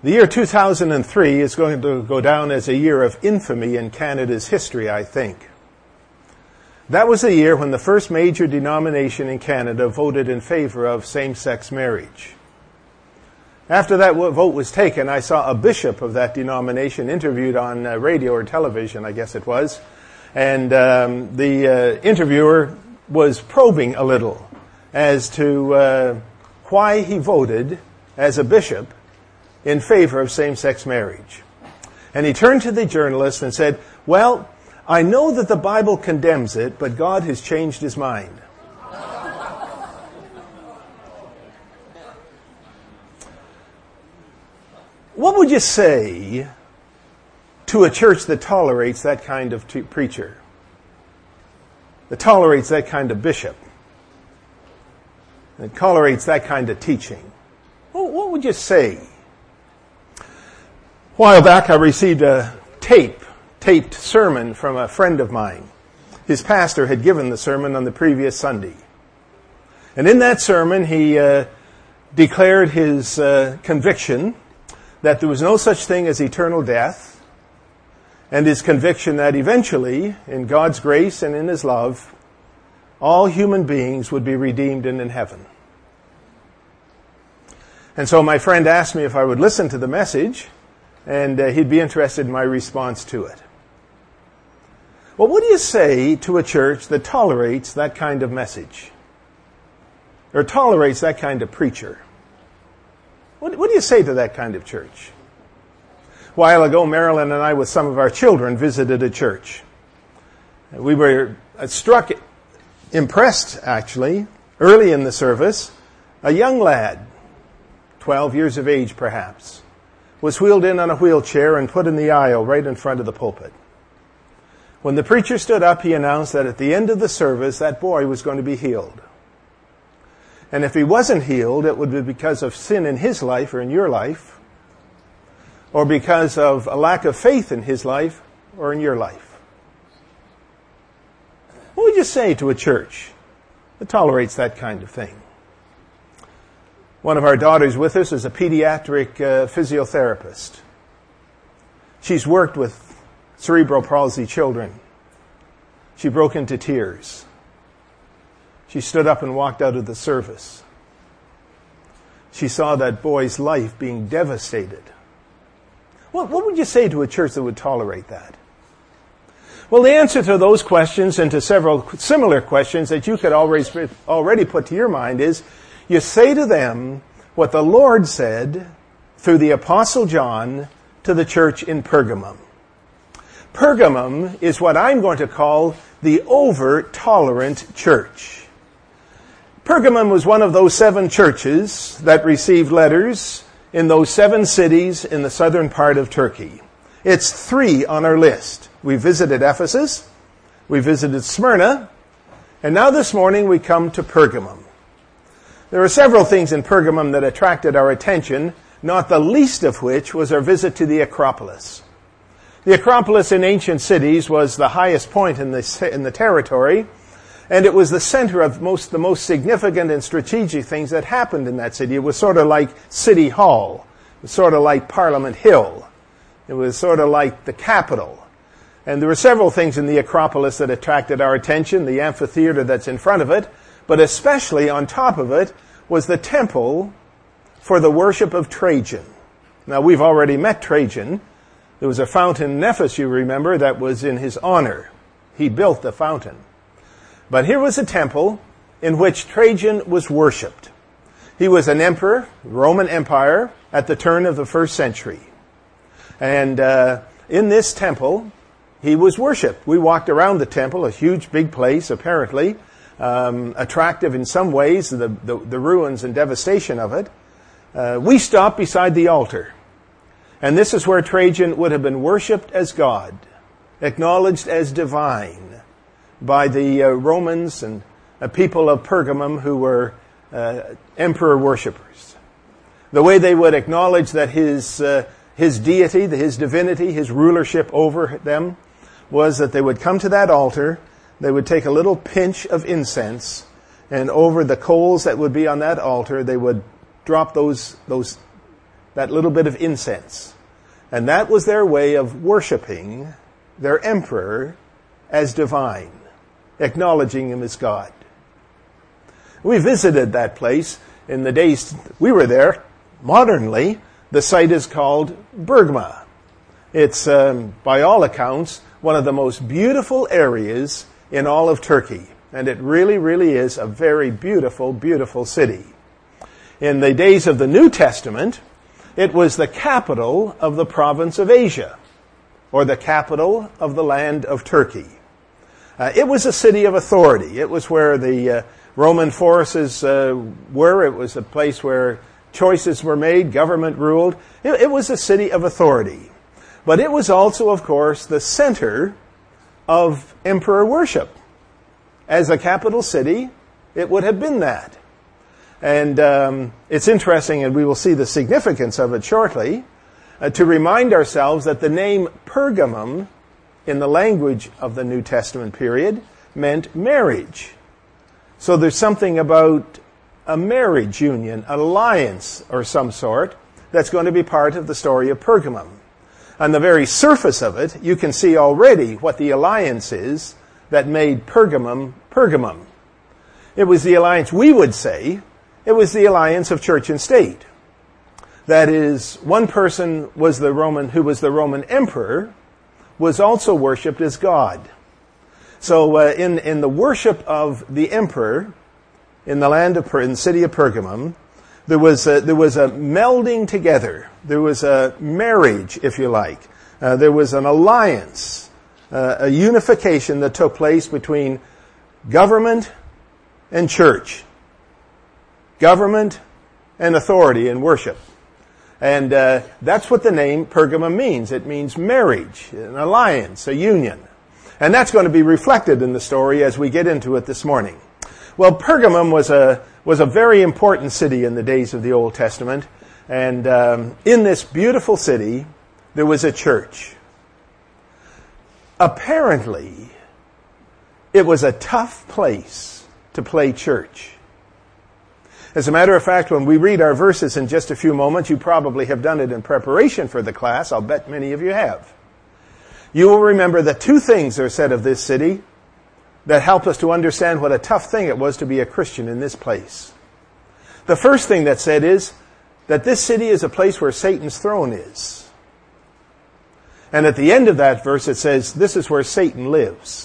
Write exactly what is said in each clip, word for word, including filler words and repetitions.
The year two thousand three is going to go down as a year of infamy in Canada's history, I think. That was the year when the first major denomination in Canada voted in favor of same-sex marriage. After that vote was taken, I saw a bishop of that denomination interviewed on uh, radio or television, I guess it was, and um, the uh, interviewer was probing a little as to uh, why he voted as a bishop in favor of same-sex marriage. And he turned to the journalist and said, well, I know that the Bible condemns it, but God has changed his mind. What would you say to a church that tolerates that kind of t- preacher? That tolerates that kind of bishop? That tolerates that kind of teaching? Well, what would you say? A while back I received a tape, taped sermon from a friend of mine. His pastor had given the sermon on the previous Sunday. And in that sermon he uh, declared his uh, conviction that there was no such thing as eternal death, and his conviction that eventually, in God's grace and in his love, all human beings would be redeemed and in heaven. And so my friend asked me if I would listen to the message, and uh, he'd be interested in my response to it. Well, what do you say to a church that tolerates that kind of message? Or tolerates that kind of preacher? What, what do you say to that kind of church? A while ago, Marilyn and I, with some of our children, visited a church. We were struck, impressed, actually, early in the service. A young lad, twelve years of age perhaps, was wheeled in on a wheelchair and put in the aisle right in front of the pulpit. When the preacher stood up, he announced that at the end of the service, that boy was going to be healed. And if he wasn't healed, it would be because of sin in his life or in your life, or because of a lack of faith in his life or in your life. What would you say to a church that tolerates that kind of thing? One of our daughters with us is a pediatric uh, physiotherapist. She's worked with cerebral palsy children. She broke into tears. She stood up and walked out of the service. She saw that boy's life being devastated. What, what would you say to a church that would tolerate that? Well, the answer to those questions and to several similar questions that you could always, already put to your mind is, you say to them what the Lord said through the Apostle John to the church in Pergamum. Pergamum is what I'm going to call the over-tolerant church. Pergamum was one of those seven churches that received letters in those seven cities in the southern part of Turkey. It's three on our list. We visited Ephesus, we visited Smyrna, and now this morning we come to Pergamum. There are several things in Pergamum that attracted our attention, not the least of which was our visit to the Acropolis. The Acropolis in ancient cities was the highest point in the, in the territory, and it was the center of most the most significant and strategic things that happened in that city. It was sort of like City Hall. It was sort of like Parliament Hill. It was sort of like the Capitol. And there were several things in the Acropolis that attracted our attention. The amphitheater that's in front of it, but especially on top of it was the temple for the worship of Trajan. Now, we've already met Trajan. There was a fountain in Ephesus, you remember, that was in his honor. He built the fountain. But here was a temple in which Trajan was worshipped. He was an emperor, Roman Empire, at the turn of the first century. And uh, in this temple, he was worshipped. We walked around the temple, a huge, big place, apparently, um, attractive in some ways, the, the, the ruins and devastation of it. Uh, we stopped beside the altar. And this is where Trajan would have been worshipped as God, acknowledged as divine by the uh, Romans and uh, people of Pergamum who were uh, emperor worshippers. The way they would acknowledge that his uh, his deity, his divinity, his rulership over them, was that they would come to that altar, they would take a little pinch of incense, and over the coals that would be on that altar, they would drop those those that little bit of incense. And that was their way of worshiping their emperor as divine, acknowledging him as God. We visited that place in the days we were there. Modernly, the site is called Bergama. It's, um, by all accounts, one of the most beautiful areas in all of Turkey. And it really, really is a very beautiful, beautiful city. In the days of the New Testament, it was the capital of the province of Asia, or the capital of the land of Turkey. Uh, it was a city of authority. It was where the uh, Roman forces uh, were. It was a place where choices were made, government ruled. It, it was a city of authority. But it was also, of course, the center of emperor worship. As a capital city, it would have been that. And um, it's interesting, and we will see the significance of it shortly, uh, to remind ourselves that the name Pergamum, in the language of the New Testament period, meant marriage. So there's something about a marriage union, an alliance or some sort, that's going to be part of the story of Pergamum. On the very surface of it, you can see already what the alliance is that made Pergamum Pergamum. It was the alliance, we would say, it was the alliance of church and state. That is, one person was the Roman, who was the Roman emperor, was also worshipped as God. So uh, in, in the worship of the emperor, in the land of, in the city of Pergamum, there was a, there was a melding together. There was a marriage, if you like. Uh, there was an alliance, uh, a unification that took place between government and church. Government and authority in worship. And uh, that's what the name Pergamum means. It means marriage, an alliance, a union. And that's going to be reflected in the story as we get into it this morning. Well, Pergamum was a was a very important city in the days of the Old Testament. And um, in this beautiful city, there was a church. Apparently, it was a tough place to play church. As a matter of fact, when we read our verses in just a few moments, you probably have done it in preparation for the class. I'll bet many of you have. You will remember that two things are said of this city that help us to understand what a tough thing it was to be a Christian in this place. The first thing that's said is that this city is a place where Satan's throne is. And at the end of that verse it says, this is where Satan lives.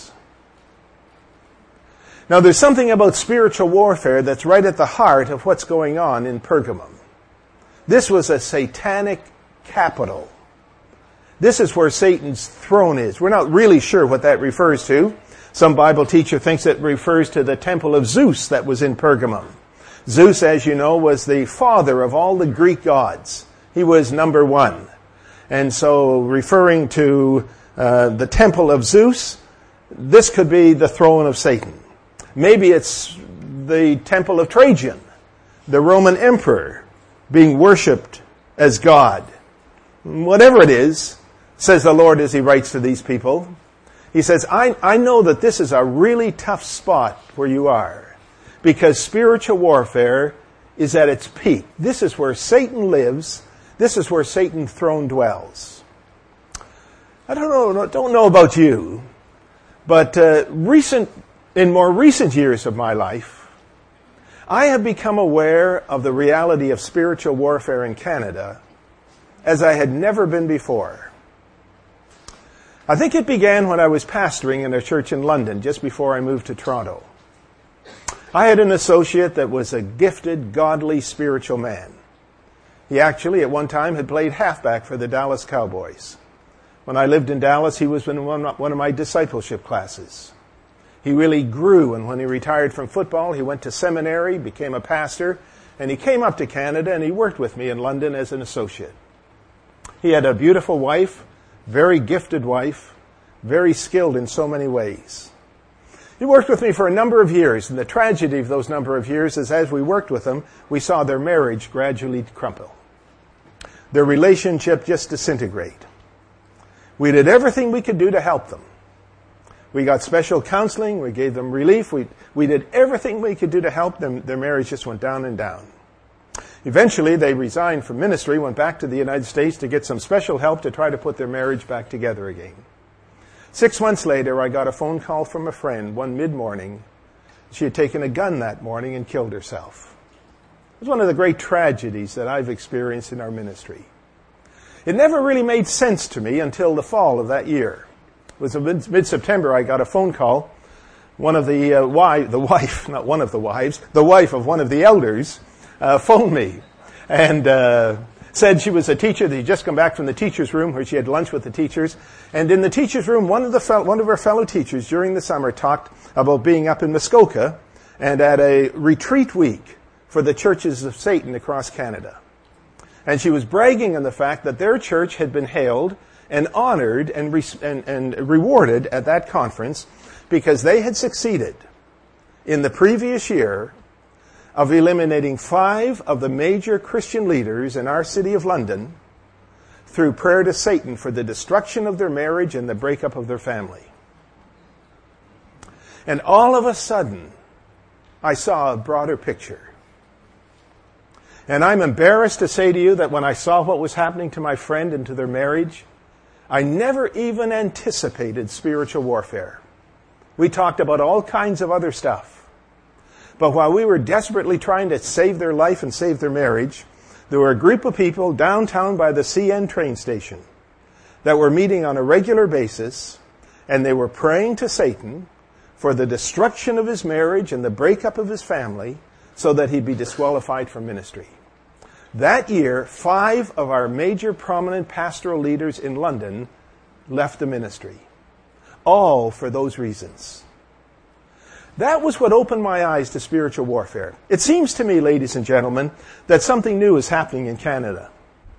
Now there's something about spiritual warfare that's right at the heart of what's going on in Pergamum. This was a satanic capital. This is where Satan's throne is. We're not really sure what that refers to. Some Bible teacher thinks it refers to the temple of Zeus that was in Pergamum. Zeus, as you know, was the father of all the Greek gods. He was number one. And so referring to uh, the temple of Zeus, this could be the throne of Satan. Maybe it's the temple of Trajan, the Roman emperor, being worshipped as God. Whatever it is, says the Lord as he writes to these people, he says, I, I know that this is a really tough spot where you are, because spiritual warfare is at its peak. This is where Satan lives. This is where Satan's throne dwells. I don't know, don't know about you, but uh, recent, in more recent years of my life, I have become aware of the reality of spiritual warfare in Canada as I had never been before. I think it began when I was pastoring in a church in London just before I moved to Toronto. I had an associate that was a gifted, godly, spiritual man. He actually, at one time, had played halfback for the Dallas Cowboys. When I lived in Dallas, he was in one of my discipleship classes. He really grew, and when he retired from football, he went to seminary, became a pastor, and he came up to Canada, and he worked with me in London as an associate. He had a beautiful wife, very gifted wife, very skilled in so many ways. He worked with me for a number of years, and the tragedy of those number of years is as we worked with him, we saw their marriage gradually crumble. Their relationship just disintegrate. We did everything we could do to help them. We got special counseling, we gave them relief, we, we did everything we could do to help them. Their marriage just went down and down. Eventually, they resigned from ministry, went back to the United States to get some special help to try to put their marriage back together again. Six months later, I got a phone call from a friend one mid-morning. She had taken a gun that morning and killed herself. It was one of the great tragedies that I've experienced in our ministry. It never really made sense to me until the fall of that year. It was mid-September, I got a phone call. One of the uh, wife, the wife, not one of the wives, the wife of one of the elders uh, phoned me and uh, said she was a teacher. They had just come back from the teacher's room where she had lunch with the teachers. And in the teacher's room, one of the fel- one of her fellow teachers during the summer talked about being up in Muskoka and at a retreat week for the churches of Satan across Canada. And she was bragging on the fact that their church had been hailed and honored and, re- and, and rewarded at that conference because they had succeeded in the previous year of eliminating five of the major Christian leaders in our city of London through prayer to Satan for the destruction of their marriage and the breakup of their family. And all of a sudden, I saw a broader picture. And I'm embarrassed to say to you that when I saw what was happening to my friend and to their marriage, I never even anticipated spiritual warfare. We talked about all kinds of other stuff. But while we were desperately trying to save their life and save their marriage, there were a group of people downtown by the C N train station that were meeting on a regular basis, and they were praying to Satan for the destruction of his marriage and the breakup of his family so that he'd be disqualified from ministry. That year, five of our major prominent pastoral leaders in London left the ministry. All for those reasons. That was what opened my eyes to spiritual warfare. It seems to me, ladies and gentlemen, that something new is happening in Canada.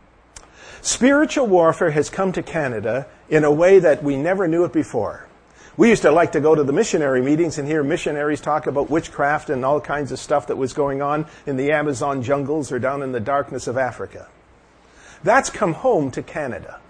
Spiritual warfare has come to Canada in a way that we never knew it before. We used to like to go to the missionary meetings and hear missionaries talk about witchcraft and all kinds of stuff that was going on in the Amazon jungles or down in the darkness of Africa. That's come home to Canada.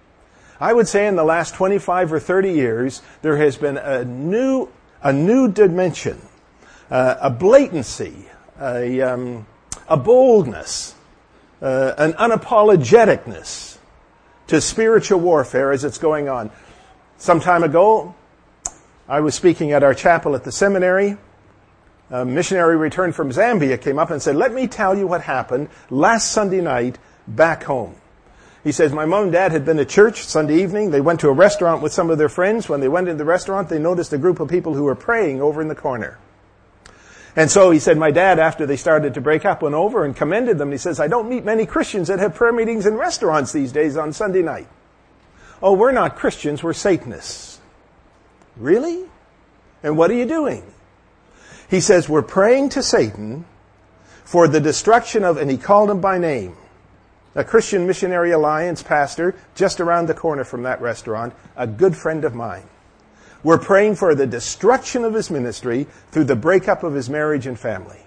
I would say in the last twenty-five or thirty years, there has been a new, a new dimension, uh, a blatancy, a, um, a boldness, uh, an unapologeticness to spiritual warfare as it's going on. Some time ago, I was speaking at our chapel at the seminary. A missionary returned from Zambia came up and said, "Let me tell you what happened last Sunday night back home." He says, "My mom and dad had been to church Sunday evening. They went to a restaurant with some of their friends. When they went into the restaurant, they noticed a group of people who were praying over in the corner. And so he said, my dad, after they started to break up, went over and commended them. He says, I don't meet many Christians that have prayer meetings in restaurants these days on Sunday night. Oh, we're not Christians, we're Satanists." Really? And what are you doing? He says, we're praying to Satan for the destruction of, and he called him by name, a Christian Missionary Alliance pastor just around the corner from that restaurant, a good friend of mine. We're praying for the destruction of his ministry through the breakup of his marriage and family.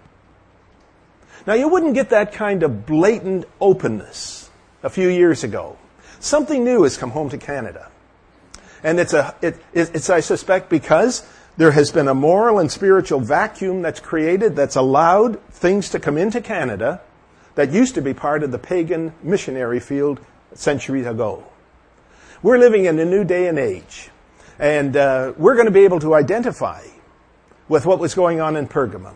Now, you wouldn't get that kind of blatant openness a few years ago. Something new has come home to Canada. And it's, a, it, it's, I suspect, because there has been a moral and spiritual vacuum that's created that's allowed things to come into Canada that used to be part of the pagan missionary field centuries ago. We're living in a new day and age. And uh, we're going to be able to identify with what was going on in Pergamum.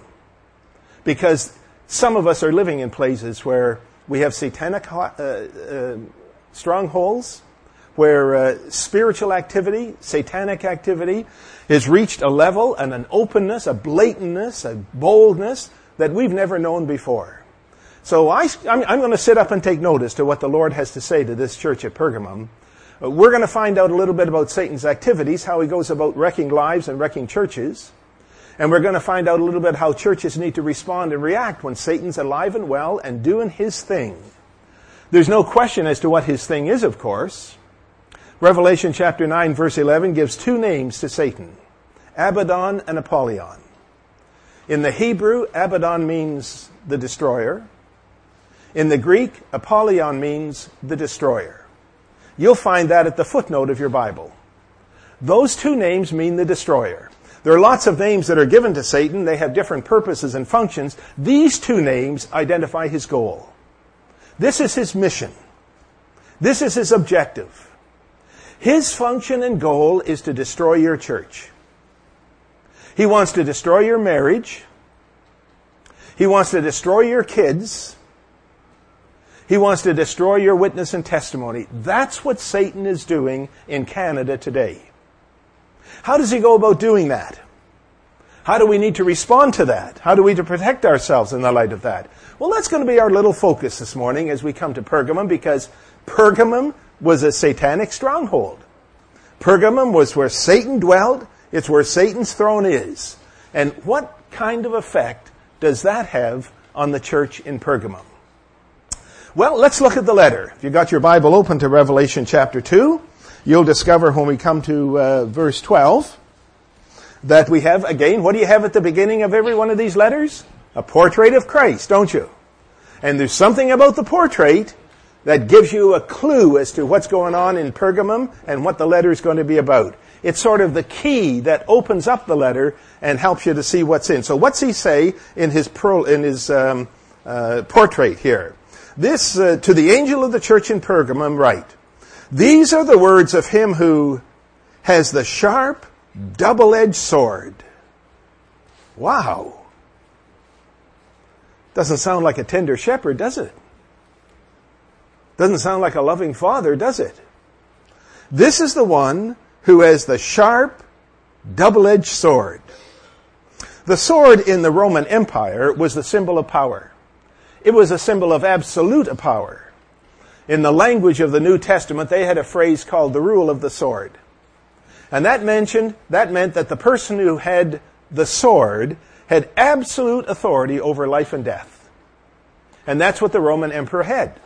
Because some of us are living in places where we have satanic uh, uh, strongholds, where uh, spiritual activity, satanic activity, has reached a level and an openness, a blatantness, a boldness that we've never known before. So I, I'm, I'm going to sit up and take notice to what the Lord has to say to this church at Pergamum. Uh, we're going to find out a little bit about Satan's activities, how he goes about wrecking lives and wrecking churches. And we're going to find out a little bit how churches need to respond and react when Satan's alive and well and doing his thing. There's no question as to what his thing is, of course. Revelation chapter nine, verse eleven gives two names to Satan, Abaddon and Apollyon. In the Hebrew, Abaddon means the destroyer. In the Greek, Apollyon means the destroyer. You'll find that at the footnote of your Bible. Those two names mean the destroyer. There are lots of names that are given to Satan. They have different purposes and functions. These two names identify his goal. This is his mission. This is his objective. His function and goal is to destroy your church. He wants to destroy your marriage. He wants to destroy your kids. He wants to destroy your witness and testimony. That's what Satan is doing in Canada today. How does he go about doing that? How do we need to respond to that? How do we need to protect ourselves in the light of that? Well, that's going to be our little focus this morning as we come to Pergamum, because Pergamum was a satanic stronghold. Pergamum was where Satan dwelled. It's where Satan's throne is. And what kind of effect does that have on the church in Pergamum? Well, let's look at the letter. If you've got your Bible open to Revelation chapter two, you'll discover when we come to uh, verse twelve that we have, again, what do you have at the beginning of every one of these letters? A portrait of Christ, don't you? And there's something about the portrait that gives you a clue as to what's going on in Pergamum and what the letter is going to be about. It's sort of the key that opens up the letter and helps you to see what's in. So what's he say in his pro, in his um, uh, portrait here? This, uh, to the angel of the church in Pergamum write, these are the words of him who has the sharp, double-edged sword. Wow. Doesn't sound like a tender shepherd, does it? Doesn't sound like a loving father, does it? This is the one who has the sharp, double-edged sword. The sword in the Roman Empire was the symbol of power. It was a symbol of absolute power. In the language of the New Testament, they had a phrase called the rule of the sword. And that mentioned, that meant that the person who had the sword had absolute authority over life and death. And that's what the Roman emperor had.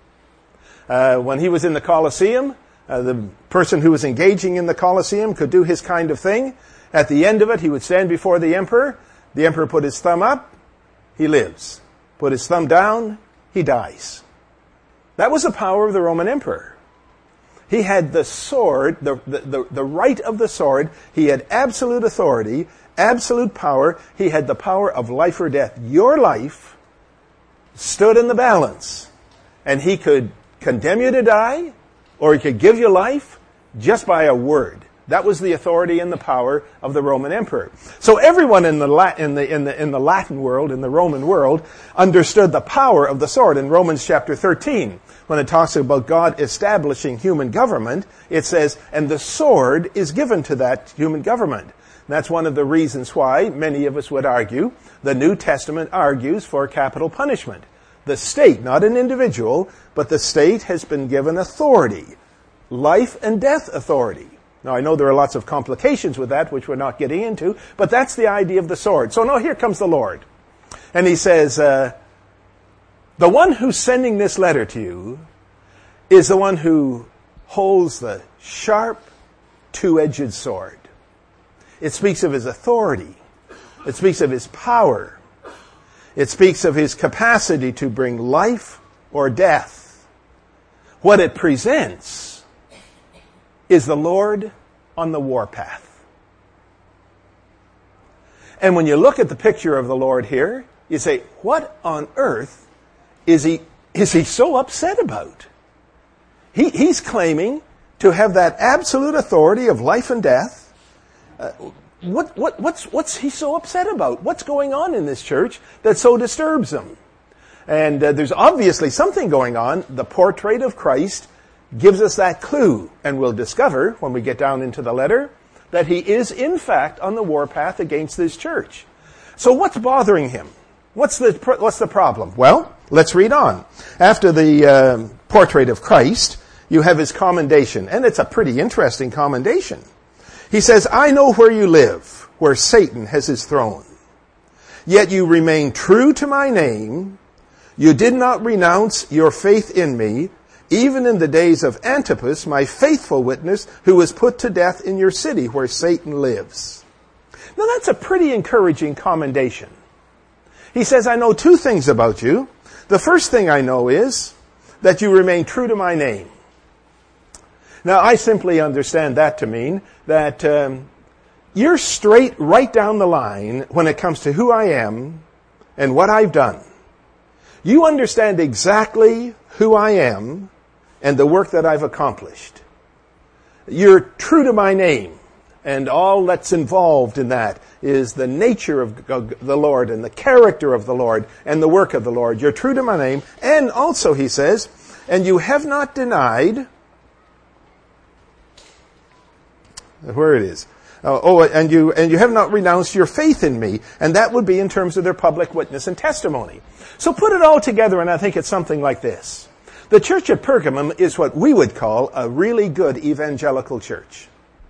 Uh, when he was in the Colosseum, uh, the person who was engaging in the Colosseum could do his kind of thing. At the end of it, he would stand before the emperor. The emperor put his thumb up. He lives. Put his thumb down. He dies. That was the power of the Roman emperor. He had the sword, the, the, the, the right of the sword. He had absolute authority, absolute power. He had the power of life or death. Your life stood in the balance. And he could condemn you to die, or he could give you life just by a word. That was the authority and the power of the Roman emperor. So everyone in the, La- in the, in the, in the Latin world, in the Roman world, understood the power of the sword. In Romans chapter thirteen, when it talks about God establishing human government, it says, and the sword is given to that human government. And that's one of the reasons why many of us would argue the New Testament argues for capital punishment. The state, not an individual, but the state has been given authority, life and death authority. Now, I know there are lots of complications with that, which we're not getting into, but that's the idea of the sword. So now here comes the Lord. And he says, uh, the one who's sending this letter to you is the one who holds the sharp, two-edged sword. It speaks of his authority. It speaks of his power. It speaks of his capacity to bring life or death. What it presents is the Lord on the warpath. And when you look at the picture of the Lord here, you say, what on earth is he, is he so upset about? He, he's claiming to have that absolute authority of life and death. Uh, what, what, what's, what's he so upset about? What's going on in this church that so disturbs him? And uh, there's obviously something going on. The portrait of Christ gives us that clue, and we'll discover when we get down into the letter that he is in fact on the warpath against this church. So what's bothering him? What's the what's the problem? Well, let's read on. After the uh, portrait of Christ, you have his commendation, and it's a pretty interesting commendation. He says, I know where you live, where Satan has his throne. Yet you remain true to my name. You did not renounce your faith in me, even in the days of Antipas, my faithful witness, who was put to death in your city where Satan lives. Now that's a pretty encouraging commendation. He says, I know two things about you. The first thing I know is that you remain true to my name. Now I simply understand that to mean that um, you're straight right down the line when it comes to who I am and what I've done. You understand exactly who I am and the work that I've accomplished. You're true to my name, and all that's involved in that is the nature of the Lord and the character of the Lord and the work of the Lord. You're true to my name, and also, he says, and you have not denied, where it is, uh, oh, and you and you have not renounced your faith in me, and that would be in terms of their public witness and testimony. So put it all together, and I think it's something like this. The church at Pergamum is what we would call a really good evangelical church.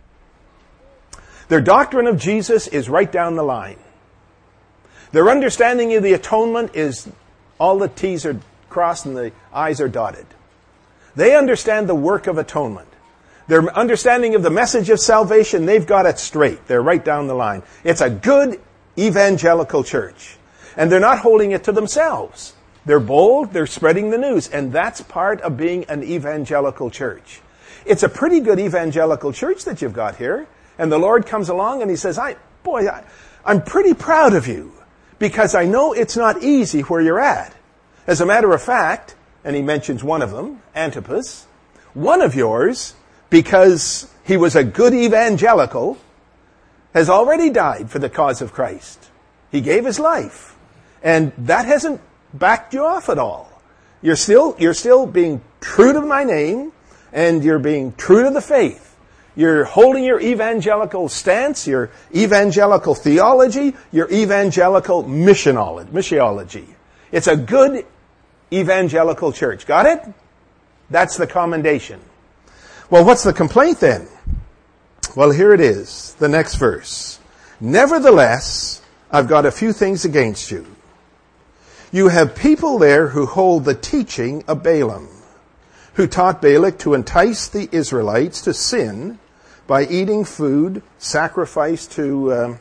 Their doctrine of Jesus is right down the line. Their understanding of the atonement is all the T's are crossed and the I's are dotted. They understand the work of atonement. Their understanding of the message of salvation, they've got it straight. They're right down the line. It's a good evangelical church. And they're not holding it to themselves. They're bold, they're spreading the news, and that's part of being an evangelical church. It's a pretty good evangelical church that you've got here, and the Lord comes along and he says, I, boy, I, I'm pretty proud of you, because I know it's not easy where you're at. As a matter of fact, and he mentions one of them, Antipas, one of yours, because he was a good evangelical, has already died for the cause of Christ. He gave his life, and that hasn't backed you off at all. You're still, you're still being true to my name, and you're being true to the faith. You're holding your evangelical stance, your evangelical theology, your evangelical missiology. It's a good evangelical church. Got it? That's the commendation. Well, what's the complaint then? Well, here it is, the next verse. Nevertheless, I've got a few things against you. You have people there who hold the teaching of Balaam, who taught Balak to entice the Israelites to sin by eating food sacrificed to um,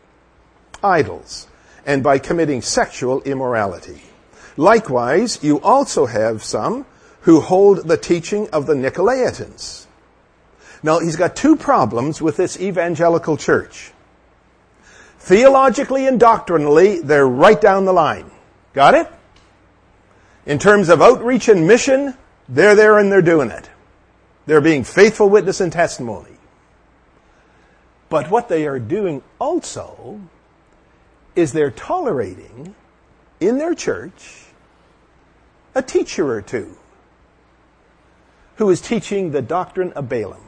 idols and by committing sexual immorality. Likewise, you also have some who hold the teaching of the Nicolaitans. Now, he's got two problems with this evangelical church. Theologically and doctrinally, they're right down the line. Got it? In terms of outreach and mission, they're there and they're doing it. They're being faithful witness and testimony. But what they are doing also is they're tolerating in their church a teacher or two who is teaching the doctrine of Balaam.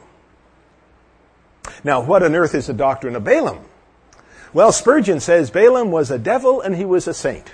Now, what on earth is the doctrine of Balaam? Well, Spurgeon says Balaam was a devil and he was a saint.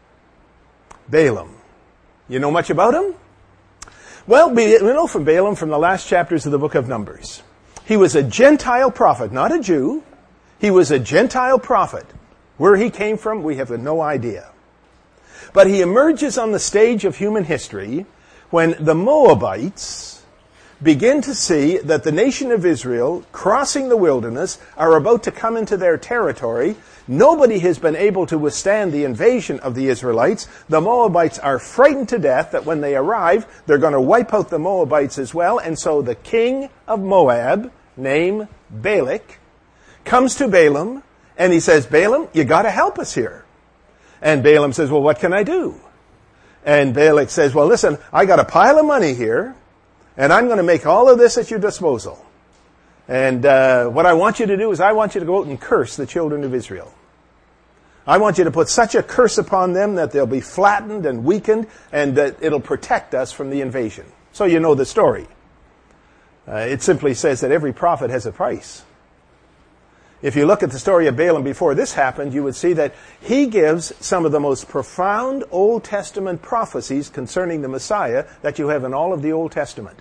Balaam. You know much about him? Well, we know from Balaam from the last chapters of the book of Numbers. He was a Gentile prophet, not a Jew. He was a Gentile prophet. Where he came from, we have no idea. But he emerges on the stage of human history when the Moabites begin to see that the nation of Israel, crossing the wilderness, are about to come into their territory. Nobody has been able to withstand the invasion of the Israelites. The Moabites are frightened to death that when they arrive, they're going to wipe out the Moabites as well. And so the king of Moab, named Balak, comes to Balaam and he says, Balaam, you got to help us here. And Balaam says, well, what can I do? And Balak says, well, listen, I got a pile of money here, and I'm going to make all of this at your disposal. And uh, what I want you to do is I want you to go out and curse the children of Israel. I want you to put such a curse upon them that they'll be flattened and weakened, and that it'll protect us from the invasion. So you know the story. Uh, it simply says that every prophet has a price. If you look at the story of Balaam before this happened, you would see that he gives some of the most profound Old Testament prophecies concerning the Messiah that you have in all of the Old Testament.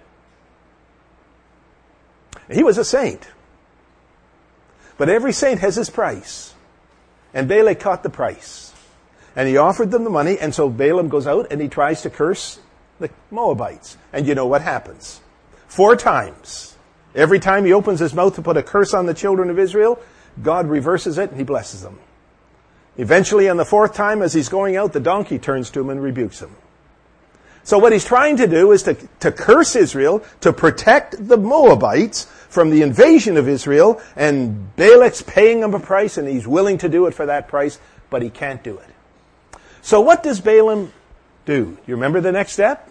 He was a saint. But every saint has his price. And Balak caught the price. And he offered them the money, and so Balaam goes out and he tries to curse the Moabites. And you know what happens. Four times. Every time he opens his mouth to put a curse on the children of Israel, God reverses it and he blesses them. Eventually, on the fourth time, as he's going out, the donkey turns to him and rebukes him. So what he's trying to do is to, to curse Israel, to protect the Moabites from the invasion of Israel, and Balak's paying him a price, and he's willing to do it for that price, but he can't do it. So what does Balaam do? You remember the next step?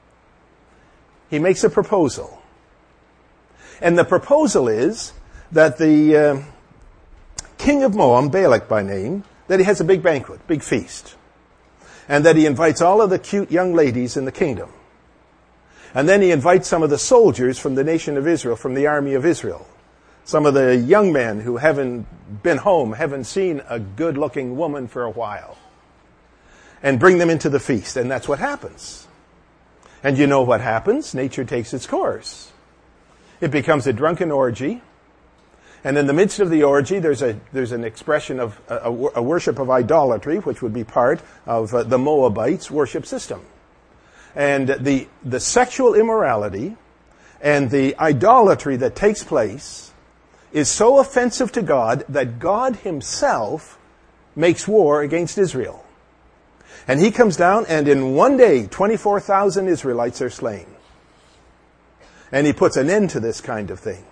He makes a proposal. And the proposal is that the uh, king of Moab, Balak by name, that he has a big banquet, big feast. And that he invites all of the cute young ladies in the kingdom. And then he invites some of the soldiers from the nation of Israel, from the army of Israel. Some of the young men who haven't been home, haven't seen a good-looking woman for a while. And bring them into the feast. And that's what happens. And you know what happens? Nature takes its course. It becomes a drunken orgy. And in the midst of the orgy, there's a there's an expression of a, a worship of idolatry, which would be part of uh, the Moabites' worship system. And the the sexual immorality and the idolatry that takes place is so offensive to God that God himself makes war against Israel. And he comes down, and in one day, twenty-four thousand Israelites are slain. And he puts an end to this kind of thing.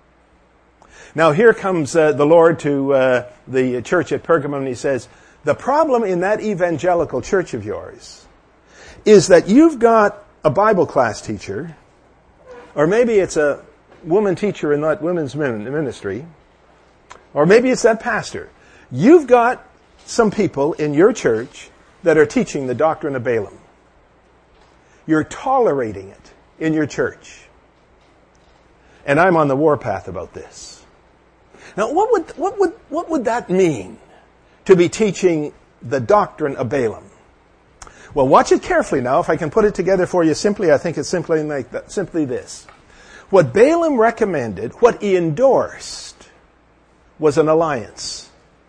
Now here comes uh, the Lord to uh, the church at Pergamum, and he says, the problem in that evangelical church of yours is that you've got a Bible class teacher, or maybe it's a woman teacher in that women's ministry, or maybe it's that pastor. You've got some people in your church that are teaching the doctrine of Balaam. You're tolerating it in your church. And I'm on the warpath about this. Now, what would, what would, what would that mean to be teaching the doctrine of Balaam? Well, watch it carefully now. If I can put it together for you simply, I think it's simply like that, simply this. What Balaam recommended, what he endorsed, was an alliance.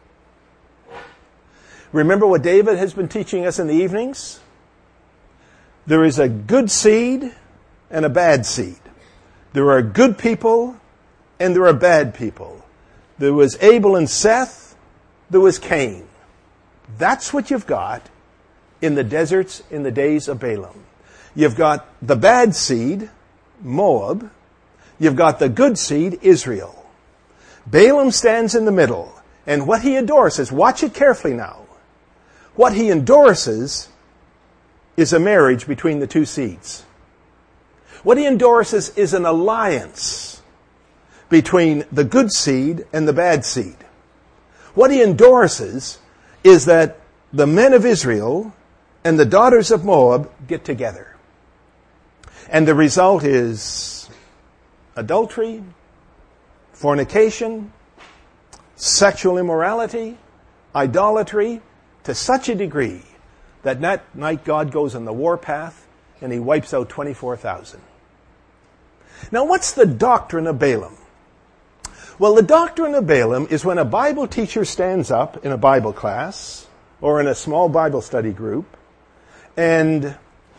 Remember what David has been teaching us in the evenings? There is a good seed and a bad seed. There are good people and there are bad people. There was Abel and Seth. There was Cain. That's what you've got in the deserts in the days of Balaam. You've got the bad seed, Moab. You've got the good seed, Israel. Balaam stands in the middle. And what he endorses, watch it carefully now. What he endorses is a marriage between the two seeds. What he endorses is an alliance between the good seed and the bad seed. What he endorses is that the men of Israel and the daughters of Moab get together. And the result is adultery, fornication, sexual immorality, idolatry, to such a degree that that night God goes on the warpath and he wipes out twenty-four thousand. Now, what's the doctrine of Balaam? Well, the doctrine of Balaam is when a Bible teacher stands up in a Bible class or in a small Bible study group and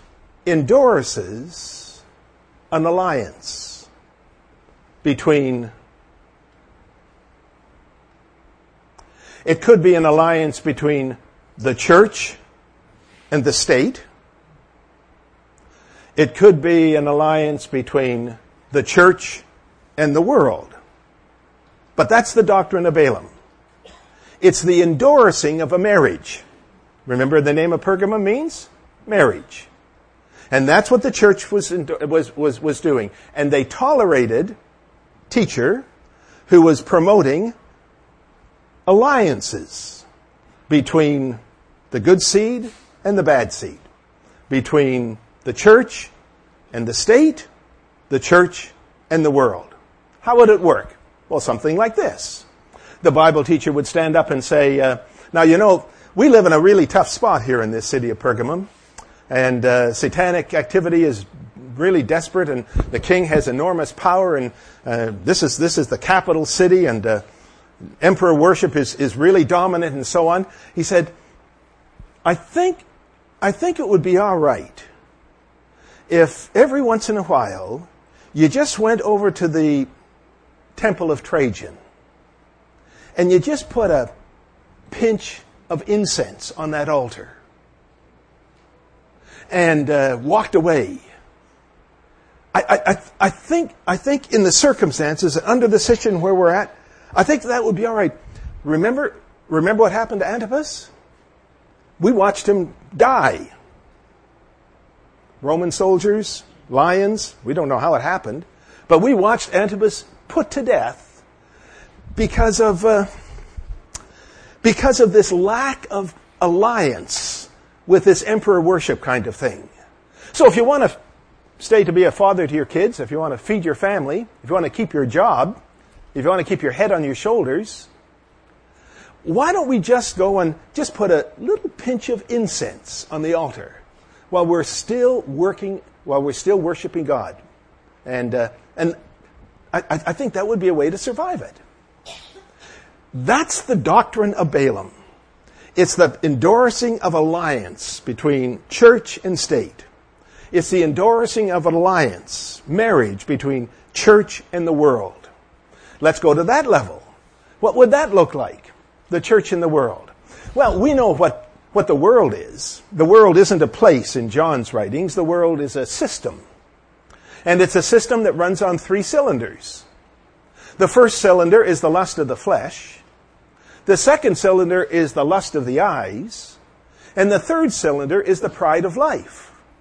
endorses an alliance between, it could be an alliance between the church and the state. It could be an alliance between the church and the world. But that's the doctrine of Balaam. It's the endorsing of a marriage. Remember the name of Pergamum means? Marriage. And that's what the church was, was, was, was doing. And they tolerated a teacher who was promoting alliances between the good seed and the bad seed. Between the church and the state, the church and the world. How would it work? Well, something like this. The Bible teacher would stand up and say, uh, now, you know, we live in a really tough spot here in this city of Pergamum, and uh, satanic activity is really desperate, and the king has enormous power, and uh, this is this is the capital city, and uh, emperor worship is, is really dominant, and so on. He said, I think, I think it would be all right if every once in a while you just went over to the Temple of Trajan and you just put a pinch of incense on that altar. and uh, walked away. I, I, I think, I think in the circumstances, under the situation where we're at, I think that would be all right. Remember, remember what happened to Antipas? We watched him die. Roman soldiers, lions, we don't know how it happened, but we watched Antipas put to death because of uh, because of this lack of alliance with this emperor worship kind of thing. So if you want to stay to be a father to your kids, if you want to feed your family, if you want to keep your job, if you want to keep your head on your shoulders, why don't we just go and just put a little pinch of incense on the altar while we're still working, while we're still worshiping God? And uh, and I, I think that would be a way to survive it. That's the doctrine of Balaam. It's the endorsing of alliance between church and state. It's the endorsing of an alliance, marriage between church and the world. Let's go to that level. What would that look like? The church and the world. Well, we know what, what the world is. The world isn't a place in John's writings. The world is a system. And it's a system that runs on three cylinders. The first cylinder is the lust of the flesh. The second cylinder is the lust of the eyes. And the third cylinder is the pride of life.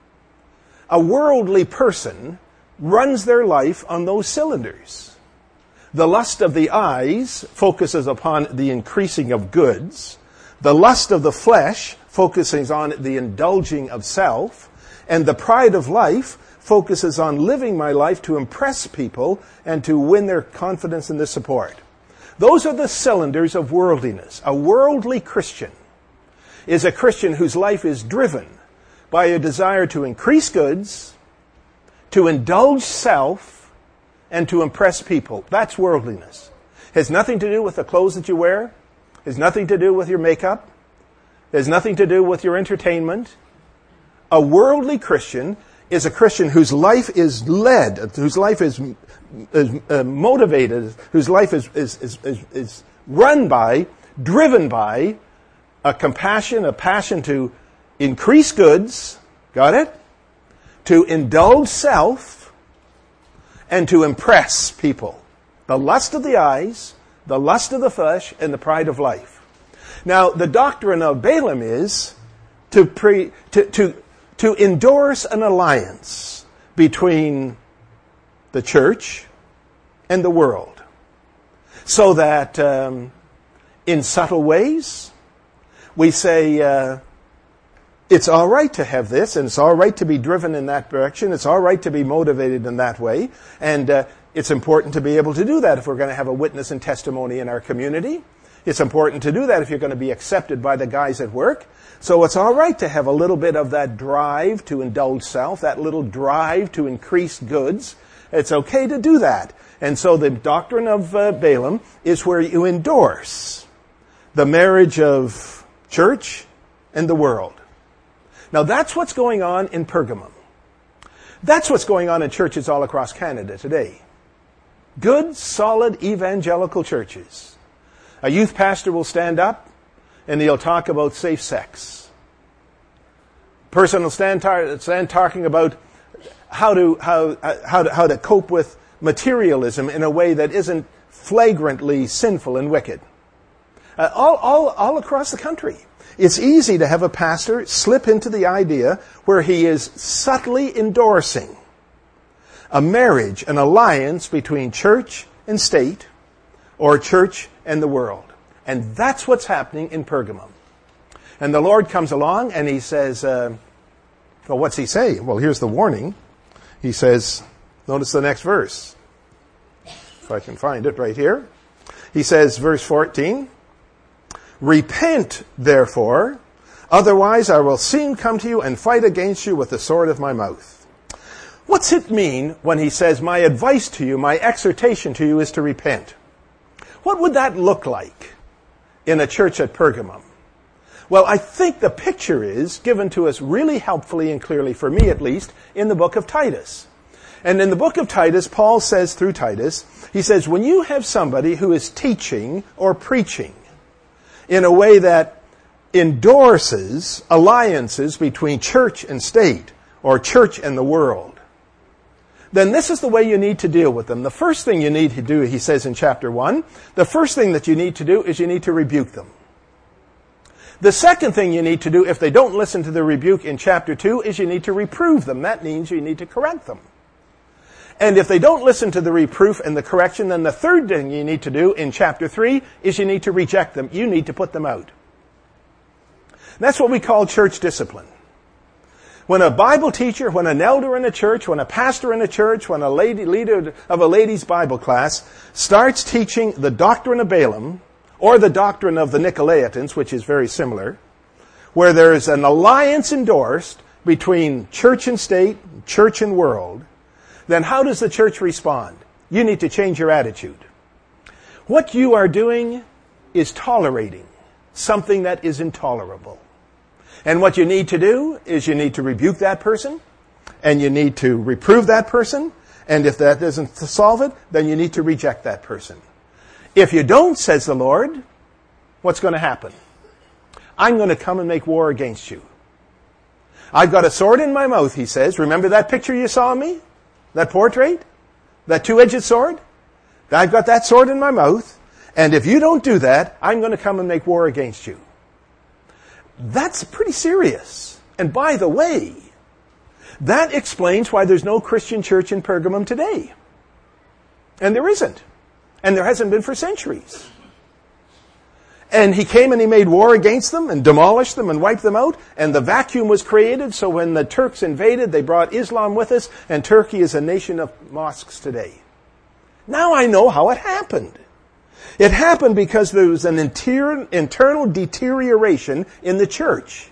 A worldly person runs their life on those cylinders. The lust of the eyes focuses upon the increasing of goods. The lust of the flesh focuses on the indulging of self. And the pride of life focuses on living my life to impress people and to win their confidence and their support. Those are the cylinders of worldliness. A worldly Christian is a Christian whose life is driven by a desire to increase goods, to indulge self, and to impress people. That's worldliness. It has nothing to do with the clothes that you wear. It has nothing to do with your makeup. It has nothing to do with your entertainment. A worldly Christian is a Christian whose life is led, whose life is, is uh, motivated, whose life is, is, is, is, is run by, driven by a compassion, a passion to increase goods, got it? To indulge self, and to impress people. The lust of the eyes, the lust of the flesh, and the pride of life. Now, the doctrine of Balaam is to pre, to, to, to endorse an alliance between the church and the world. So that um, in subtle ways, we say, uh, it's all right to have this, and it's all right to be driven in that direction. It's all right to be motivated in that way. And uh, it's important to be able to do that if we're going to have a witness and testimony in our community. It's important to do that if you're going to be accepted by the guys at work. So it's all right to have a little bit of that drive to indulge self, that little drive to increase goods. It's okay to do that. And so the doctrine of uh, Balaam is where you endorse the marriage of church and the world. Now, that's what's going on in Pergamum. That's what's going on in churches all across Canada today. Good, solid, evangelical churches. A youth pastor will stand up and he'll talk about safe sex. A person will stand, tar- stand talking about how to, how, uh, how, to, how to cope with materialism in a way that isn't flagrantly sinful and wicked. Uh, all, all, all across the country. It's easy to have a pastor slip into the idea where he is subtly endorsing a marriage, an alliance between church and state, or church and the world. And that's what's happening in Pergamum. And the Lord comes along and he says, uh, well, what's he say? Well, here's the warning. He says, notice the next verse. If I can find it right here. He says, verse fourteen, repent, therefore, otherwise I will soon come to you and fight against you with the sword of my mouth. What's it mean when he says, my advice to you, my exhortation to you is to repent? What would that look like in a church at Pergamum? Well, I think the picture is given to us really helpfully and clearly, for me at least, in the book of Titus. And in the book of Titus, Paul says through Titus, he says, when you have somebody who is teaching or preaching in a way that endorses alliances between church and state, or church and the world, then this is the way you need to deal with them. The first thing you need to do, he says in chapter one, the first thing that you need to do is you need to rebuke them. The second thing you need to do, if they don't listen to the rebuke in chapter two, is you need to reprove them. That means you need to correct them. And if they don't listen to the reproof and the correction, then the third thing you need to do in chapter three is you need to reject them. You need to put them out. That's what we call church discipline. When a Bible teacher, when an elder in a church, when a pastor in a church, when a lady, leader of a ladies' Bible class starts teaching the doctrine of Balaam, or the doctrine of the Nicolaitans, which is very similar, where there is an alliance endorsed between church and state, church and world, then how does the church respond? You need to change your attitude. What you are doing is tolerating something that is intolerable. And what you need to do is you need to rebuke that person, and you need to reprove that person, and if that doesn't solve it, then you need to reject that person. If you don't, says the Lord, what's going to happen? I'm going to come and make war against you. I've got a sword in my mouth, he says. Remember that picture you saw of me? That portrait? That two-edged sword? I've got that sword in my mouth, and if you don't do that, I'm going to come and make war against you. That's pretty serious. And by the way, that explains why there's no Christian church in Pergamum today. And there isn't. And there hasn't been for centuries. And he came and he made war against them and demolished them and wiped them out. And the vacuum was created, so when the Turks invaded, they brought Islam with us, and Turkey is a nation of mosques today. Now I know how it happened. It happened because there was an inter- internal deterioration in the church.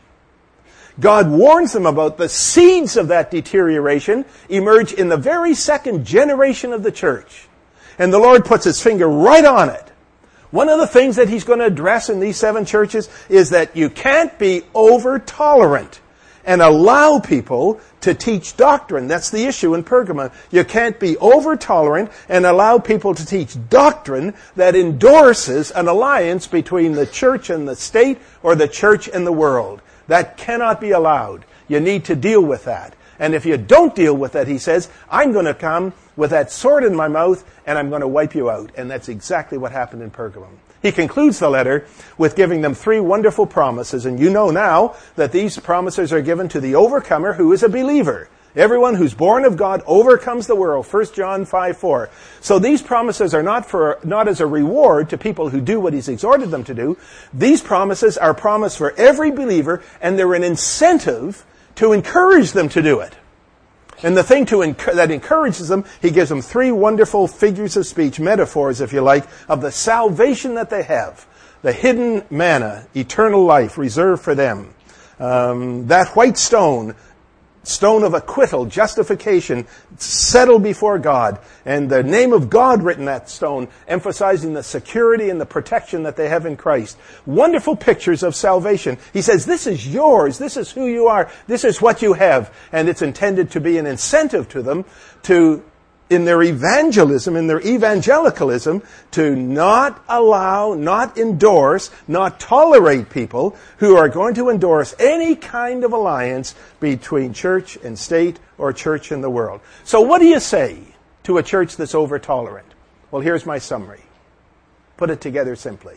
God warns them about the seeds of that deterioration emerge in the very second generation of the church. And the Lord puts his finger right on it. One of the things that he's going to address in these seven churches is that you can't be over-tolerant and allow people to teach doctrine. That's the issue in Pergamum. You can't be over-tolerant and allow people to teach doctrine that endorses an alliance between the church and the state, or the church and the world. That cannot be allowed. You need to deal with that. And if you don't deal with that, he says, I'm going to come with that sword in my mouth and I'm going to wipe you out. And that's exactly what happened in Pergamum. He concludes the letter with giving them three wonderful promises. And you know now that these promises are given to the overcomer who is a believer. Everyone who's born of God overcomes the world. First John five four. So these promises are not for not as a reward to people who do what he's exhorted them to do. These promises are promised for every believer, and they're an incentive to encourage them to do it. And the thing to enc- that encourages them, he gives them three wonderful figures of speech, metaphors, if you like, of the salvation that they have. The hidden manna, eternal life reserved for them. Um, that white stone, stone of acquittal, justification, settled before God. And the name of God written that stone, emphasizing the security and the protection that they have in Christ. Wonderful pictures of salvation. He says, this is yours. This is who you are. This is what you have. And it's intended to be an incentive to them to, in their evangelism, in their evangelicalism, to not allow, not endorse, not tolerate people who are going to endorse any kind of alliance between church and state or church and the world. So what do you say to a church that's over-tolerant? Well, here's my summary. Put it together simply.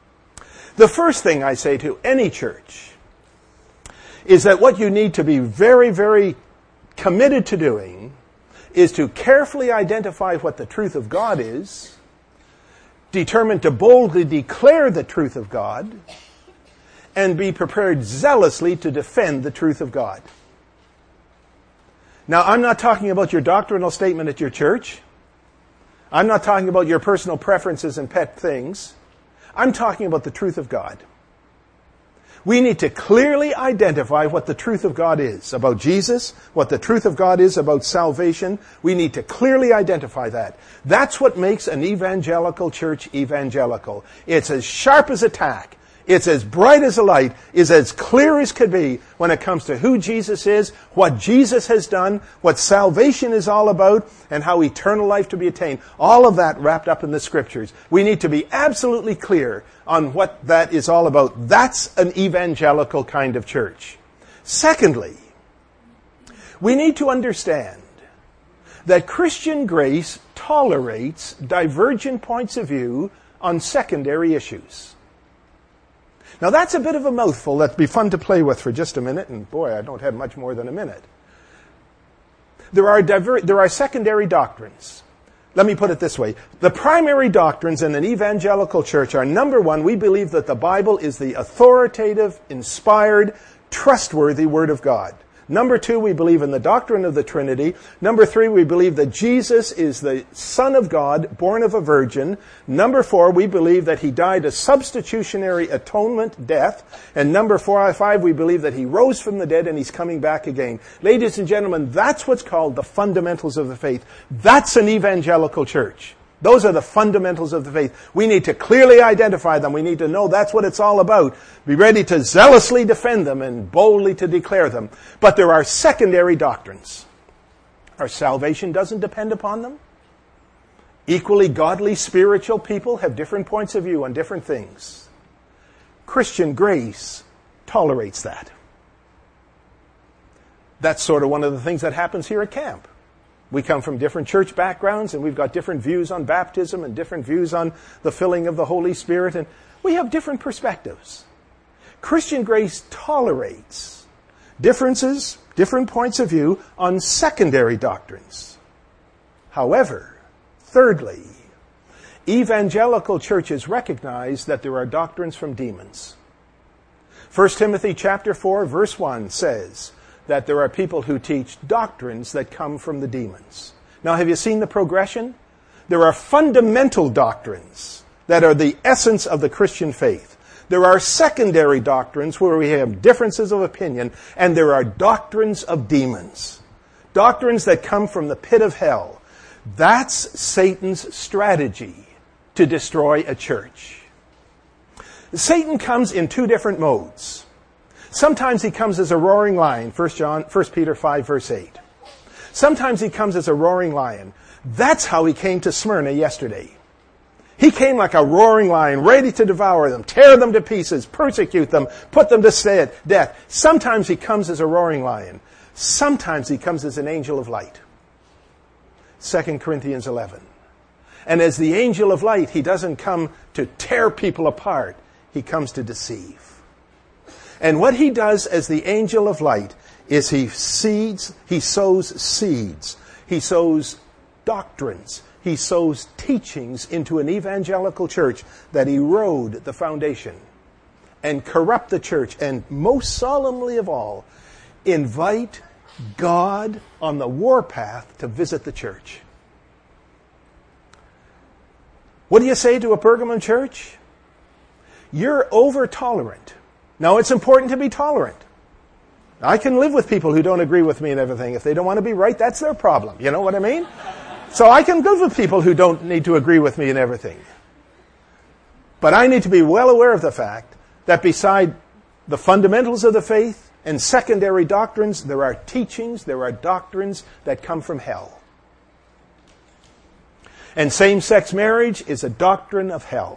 The first thing I say to any church is that what you need to be very, very committed to doing is to carefully identify what the truth of God is, determined to boldly declare the truth of God, and be prepared zealously to defend the truth of God. Now, I'm not talking about your doctrinal statement at your church. I'm not talking about your personal preferences and pet things. I'm talking about the truth of God. We need to clearly identify what the truth of God is about Jesus, what the truth of God is about salvation. We need to clearly identify that. That's what makes an evangelical church evangelical. It's as sharp as a tack. It's as bright as a light, is as clear as could be when it comes to who Jesus is, what Jesus has done, what salvation is all about, and how eternal life to be attained. All of that wrapped up in the Scriptures. We need to be absolutely clear on what that is all about. That's an evangelical kind of church. Secondly, we need to understand that Christian grace tolerates divergent points of view on secondary issues. Now that's a bit of a mouthful that'd be fun to play with for just a minute, and boy, I don't have much more than a minute. There are diver- there are secondary doctrines. Let me put it this way. The primary doctrines in an evangelical church are, number one, we believe that the Bible is the authoritative, inspired, trustworthy Word of God. Number two, we believe in the doctrine of the Trinity. Number three, we believe that Jesus is the Son of God, born of a virgin. Number four, we believe that He died a substitutionary atonement death. And number four, five, we believe that He rose from the dead and He's coming back again. Ladies and gentlemen, that's what's called the fundamentals of the faith. That's an evangelical church. Those are the fundamentals of the faith. We need to clearly identify them. We need to know that's what it's all about. Be ready to zealously defend them and boldly to declare them. But there are secondary doctrines. Our salvation doesn't depend upon them. Equally godly, spiritual people have different points of view on different things. Christian grace tolerates that. That's sort of one of the things that happens here at camp. We come from different church backgrounds, and we've got different views on baptism and different views on the filling of the Holy Spirit, and we have different perspectives. Christian grace tolerates differences, different points of view on secondary doctrines. However, thirdly, evangelical churches recognize that there are doctrines from demons. First Timothy chapter four, verse one says that there are people who teach doctrines that come from the demons. Now, have you seen the progression? There are fundamental doctrines that are the essence of the Christian faith. There are secondary doctrines where we have differences of opinion, and there are doctrines of demons. Doctrines that come from the pit of hell. That's Satan's strategy to destroy a church. Satan comes in two different modes. Sometimes he comes as a roaring lion, First John, First Peter five, verse eight. Sometimes he comes as a roaring lion. That's how he came to Smyrna yesterday. He came like a roaring lion, ready to devour them, tear them to pieces, persecute them, put them to death. Sometimes he comes as a roaring lion. Sometimes he comes as an angel of light. Second Corinthians eleven. And as the angel of light, he doesn't come to tear people apart. He comes to deceive. And what he does as the angel of light is he seeds, he sows seeds. He sows doctrines. He sows teachings into an evangelical church that erode the foundation and corrupt the church. And most solemnly of all, invite God on the warpath to visit the church. What do you say to a Pergamum church? You're over-tolerant. Now, it's important to be tolerant. I can live with people who don't agree with me and everything. If they don't want to be right, that's their problem. You know what I mean? So I can live with people who don't need to agree with me and everything. But I need to be well aware of the fact that beside the fundamentals of the faith and secondary doctrines, there are teachings, there are doctrines that come from hell. And same-sex marriage is a doctrine of hell.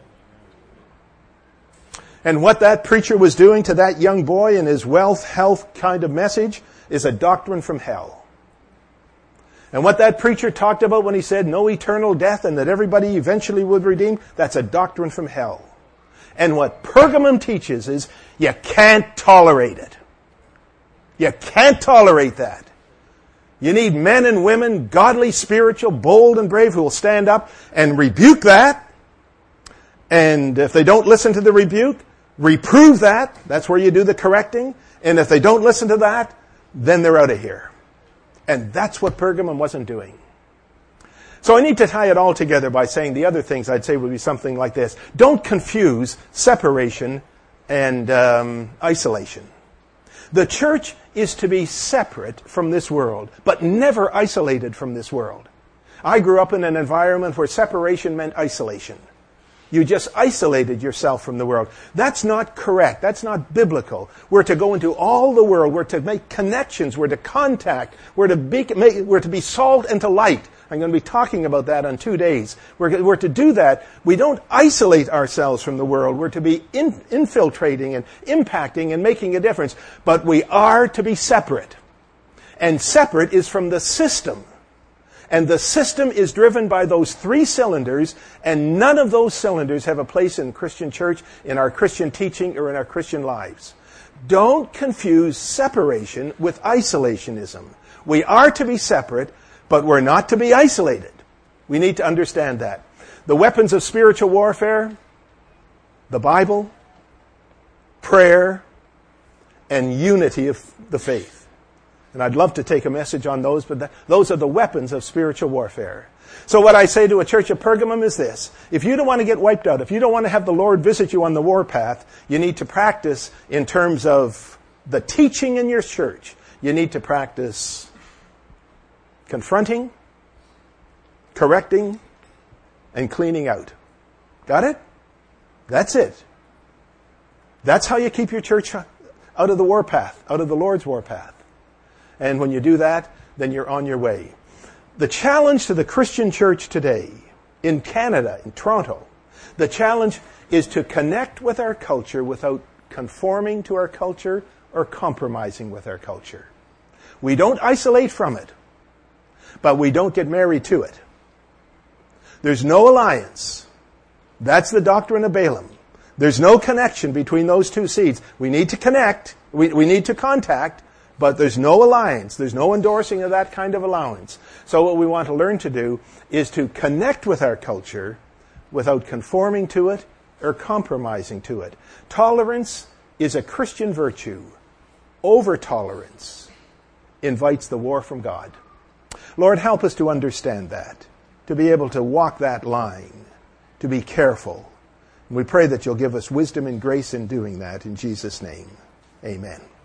And what that preacher was doing to that young boy in his wealth, health kind of message is a doctrine from hell. And what that preacher talked about when he said no eternal death and that everybody eventually would redeem, that's a doctrine from hell. And what Pergamum teaches is you can't tolerate it. You can't tolerate that. You need men and women, godly, spiritual, bold, and brave, who will stand up and rebuke that. And if they don't listen to the rebuke, reprove that. That's where you do the correcting. And if they don't listen to that, then they're out of here. And that's what Pergamum wasn't doing. So I need to tie it all together by saying the other things I'd say would be something like this. Don't confuse separation and um, isolation. The church is to be separate from this world, but never isolated from this world. I grew up in an environment where separation meant isolation. You just isolated yourself from the world. That's not correct. That's not biblical. We're to go into all the world. We're to make connections. We're to contact. We're to be, make, we're to be salt and to light. I'm going to be talking about that on two days. We're, we're to do that. We don't isolate ourselves from the world. We're to be in, infiltrating and impacting and making a difference. But we are to be separate. And separate is from the system. And the system is driven by those three cylinders, and none of those cylinders have a place in Christian church, in our Christian teaching, or in our Christian lives. Don't confuse separation with isolationism. We are to be separate, but we're not to be isolated. We need to understand that. The weapons of spiritual warfare, the Bible, prayer, and unity of the faith. And I'd love to take a message on those, but that, those are the weapons of spiritual warfare. So what I say to a church of Pergamum is this. If you don't want to get wiped out, if you don't want to have the Lord visit you on the warpath, you need to practice in terms of the teaching in your church. You need to practice confronting, correcting, and cleaning out. Got it? That's it. That's how you keep your church out of the warpath, out of the Lord's warpath. And when you do that, then you're on your way. The challenge to the Christian church today, in Canada, in Toronto, the challenge is to connect with our culture without conforming to our culture or compromising with our culture. We don't isolate from it, but we don't get married to it. There's no alliance. That's the doctrine of Balaam. There's no connection between those two seeds. We need to connect. We, we need to contact. But there's no alliance. There's no endorsing of that kind of allowance. So what we want to learn to do is to connect with our culture without conforming to it or compromising to it. Tolerance is a Christian virtue. Over-tolerance invites the war from God. Lord, help us to understand that, to be able to walk that line, to be careful. And we pray that you'll give us wisdom and grace in doing that. In Jesus' name, amen.